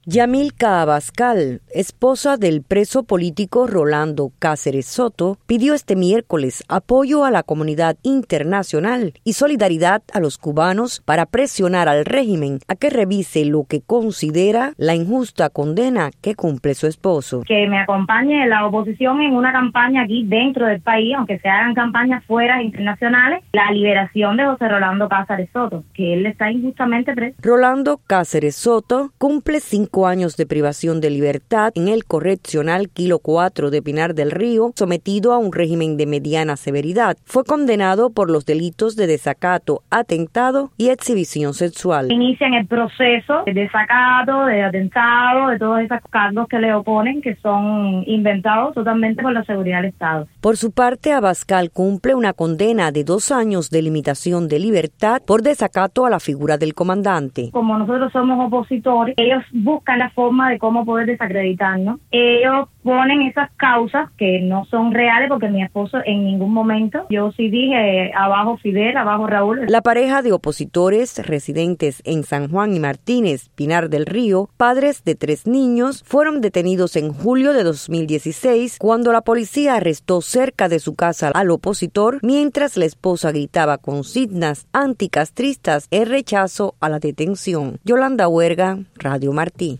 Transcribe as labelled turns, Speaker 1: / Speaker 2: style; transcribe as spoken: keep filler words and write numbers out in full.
Speaker 1: Yamilca Abascal, esposa del preso político Rolando Cáceres Soto, pidió este miércoles apoyo a la comunidad internacional y solidaridad a los cubanos para presionar al régimen a que revise lo que considera la injusta condena que cumple su esposo.
Speaker 2: Que me acompañe la oposición en una campaña aquí dentro del país, aunque se hagan campañas fuera internacionales, la liberación de José Rolando Cáceres Soto, que él está injustamente preso.
Speaker 1: Rolando Cáceres Soto cumple cinco años de privación de libertad en el correccional Kilo cuatro de Pinar del Río, sometido a un régimen de mediana severidad. Fue condenado por los delitos de desacato, atentado y exhibición sexual.
Speaker 2: Inician el proceso de desacato, de atentado, de todos esos cargos que le oponen, que son inventados totalmente por la seguridad del Estado.
Speaker 1: Por su parte, Abascal cumple una condena de dos años de limitación de libertad por desacato a la figura del comandante.
Speaker 2: Como nosotros somos opositores, ellos buscan la forma de cómo poder desacreditarnos. Ellos ponen esas causas que no son reales, porque mi esposo en ningún momento, yo sí dije abajo Fidel, abajo Raúl.
Speaker 1: La pareja de opositores residentes en San Juan y Martínez, Pinar del Río, padres de tres niños, fueron detenidos en julio de dos mil dieciséis cuando la policía arrestó cerca de su casa al opositor mientras la esposa gritaba consignas anticastristas en rechazo a la detención. Yolanda Huerga, Radio Martín.